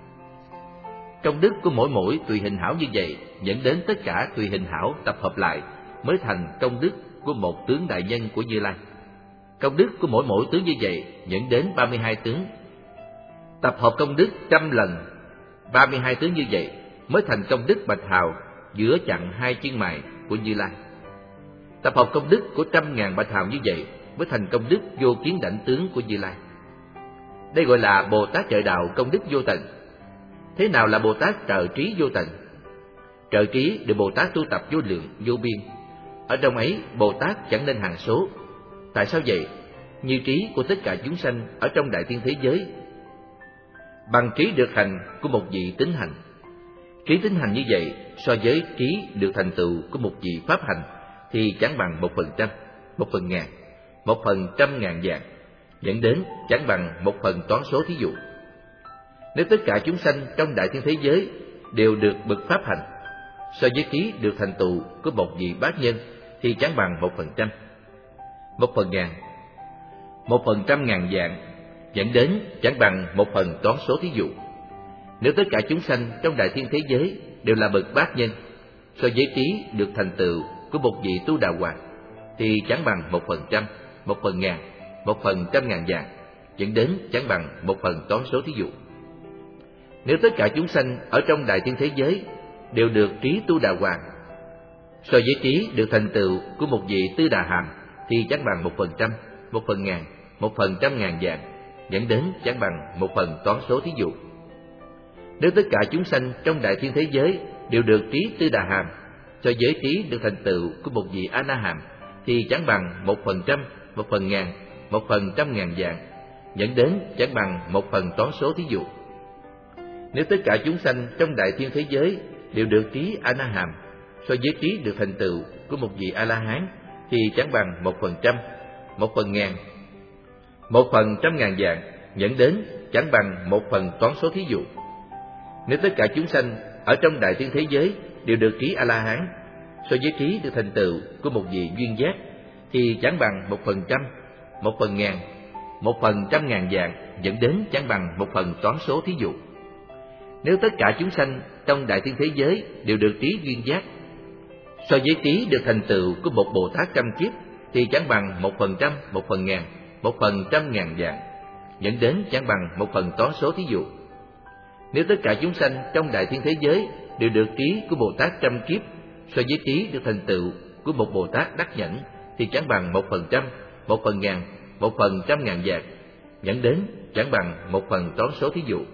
Công đức của mỗi tùy hình hảo như vậy dẫn đến tất cả tùy hình hảo tập hợp lại mới thành công đức của một tướng đại nhân của Như Lai. Công đức của mỗi tướng như vậy dẫn đến 32 tướng. Tập hợp công đức 100 lần 32 tướng như vậy mới thành công đức bạch hào giữa chặng hai chân mày của Như Lai. Tập hợp công đức của 100.000 bạch hào như vậy mới thành công đức vô kiến đảnh tướng của Như Lai. Đây gọi là Bồ Tát trợ đạo công đức vô tận. Thế nào là Bồ Tát trợ trí vô tận? Trợ trí được Bồ Tát tu tập vô lượng vô biên. Ở trong ấy Bồ Tát chẳng nên hàng số. Tại sao vậy? Như trí của tất cả chúng sanh ở trong đại thiên thế giới, bằng trí được hành của một vị tín hành. Trí tín hành như vậy so với trí được thành tựu của một vị pháp hành thì chẳng bằng 1%, 1/1000, 1/100.000 vạn, dẫn đến chẳng bằng 1/1 toán số thí dụ. Nếu tất cả chúng sanh trong đại thiên thế giới đều được bậc pháp hành, so với trí được thành tựu của một vị bát nhân thì chẳng bằng 1%, 1/1000, 1/100.000 vạn, dẫn đến chẳng bằng 1/1 toán số thí dụ. Nếu tất cả chúng sanh trong đại thiên thế giới đều là bậc bát nhân, so với trí được thành tựu của một vị Tu Đà Hoàng thì chẳng bằng 1%, 1/1000, 1/100.000 vàng, dẫn đến chẳng bằng 1/, toán số thí dụ. Nếu tất cả chúng sanh ở trong đại thiên thế giới đều được trí Tu Đà Hoàng, so với trí được thành tựu của một vị Tư Đà Hàm thì chẳng bằng 1%, 1/1000, 1/100.000 vàng, dẫn đến chẳng bằng 1/, toán số thí dụ. Nếu tất cả chúng sanh trong đại thiên thế giới đều được trí Tư Đà Hàm, so với trí được thành tựu của một vị A Na Hàm thì chẳng bằng 1%, 1/1000, 1/100.000 vàng, dẫn đến chẳng bằng 1/, toán số thí dụ. Nếu tất cả chúng sanh trong đại thiên thế giới đều được trí A Na Hàm, so với trí được thành tựu của một vị A La Hán thì chẳng bằng 1%, 1/1000, 1/100.000 vàng, dẫn đến chẳng bằng 1/, toán số thí dụ. Nếu tất cả chúng sanh ở trong đại thiên thế giới đều được trí A La Hán, so với trí được thành tựu của một vị duyên giác thì chẳng bằng 1%, 1/1000, 1/100.000 vàng, dẫn đến chẳng bằng 1/, toán số thí dụ. Nếu tất cả chúng sanh trong đại thiên thế giới đều được trí duyên giác, so với trí được thành tựu của một Bồ Tát trăm kiếp thì chẳng bằng 1%, 1/1000, 1/100.000 vàng, dẫn đến chẳng bằng 1/, toán số thí dụ. Nếu tất cả chúng sanh trong đại thiên thế giới đều được trí của Bồ Tát trăm kiếp, so với trí được thành tựu của một Bồ Tát đắc nhẫn thì chẳng bằng 1%, 1/1000, 1/100.000 vàng, dẫn đến chẳng bằng 1/, toán số thí dụ.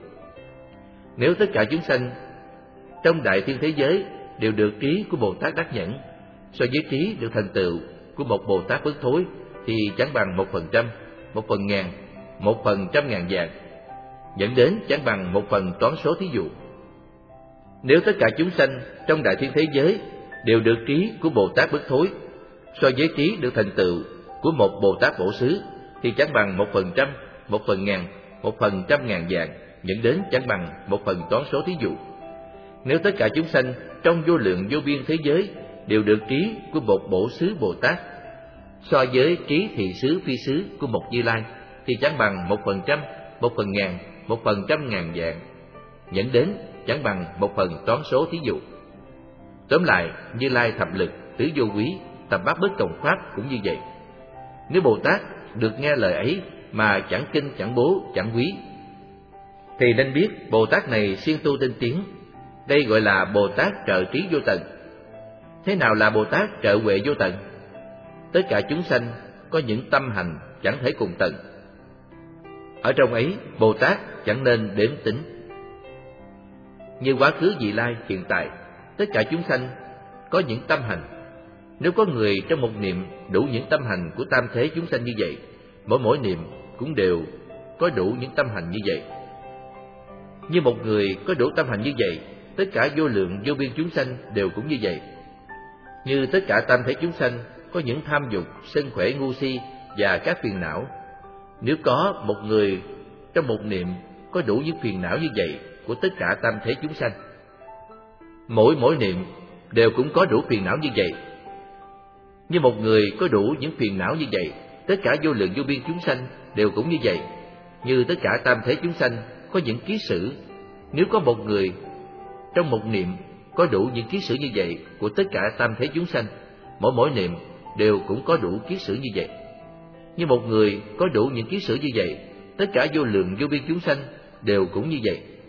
Nếu tất cả chúng sanh trong đại thiên thế giới đều được trí của Bồ Tát đắc nhẫn, so với trí được thành tựu của một Bồ Tát bất thối thì chẳng bằng 1%, 1/1000, 1/100.000 vàng, dẫn đến chẳng bằng 1/, toán số thí dụ. Nếu tất cả chúng sanh trong đại thiên thế giới đều được trí của Bồ Tát bất thối, so với trí được thành tựu của một Bồ Tát bổ xứ thì chẳng bằng 1%, 1/1000, 1/100.000 vàng, dẫn đến chẳng bằng 1/, toán số thí dụ. Nếu tất cả chúng sanh trong vô lượng vô biên thế giới đều được trí của một bổ xứ Bồ Tát, so với trí thị xứ phi xứ của một Như Lai thì chẳng bằng 1%, 1/1000, 1/100.000 vàng, dẫn đến chẳng bằng 1/, toán số thí dụ. Tóm lại, Như Lai thập lực, tứ vô quý, thập bát bất cộng pháp cũng như vậy. Nếu Bồ Tát được nghe lời ấy mà chẳng kinh, chẳng bố, chẳng quý, thì nên biết Bồ Tát này siêng tu tinh tiến. Đây gọi là Bồ Tát trợ trí vô tận. Thế nào là Bồ Tát trợ huệ vô tận? Tất cả chúng sanh có những tâm hành chẳng thể cùng tận. Ở trong ấy, Bồ Tát chẳng nên đếm tính. Như quá khứ, vị lai, hiện tại, tất cả chúng sanh có những tâm hành. Nếu có người trong một niệm đủ những tâm hành của tam thế chúng sanh như vậy, mỗi niệm cũng đều có đủ những tâm hành như vậy. Như một người có đủ tâm hành như vậy, tất cả vô lượng vô biên chúng sanh đều cũng như vậy. Như tất cả tam thế chúng sanh có những tham dục, sân khỏe, ngu si và các phiền não. Nếu có một người trong một niệm có đủ những phiền não như vậy của tất cả tam thế chúng sanh, mỗi niệm đều cũng có đủ phiền não như vậy. Như một người có đủ những phiền não như vậy, tất cả vô lượng vô biên chúng sanh đều cũng như vậy. Như tất cả tam thế chúng sanh có những ký sử. Nếu có một người trong một niệm có đủ những ký sử như vậy của tất cả tam thế chúng sanh, mỗi niệm đều cũng có đủ ký sử như vậy. Như một người có đủ những ký sử như vậy, tất cả vô lượng vô biên chúng sanh đều cũng như vậy.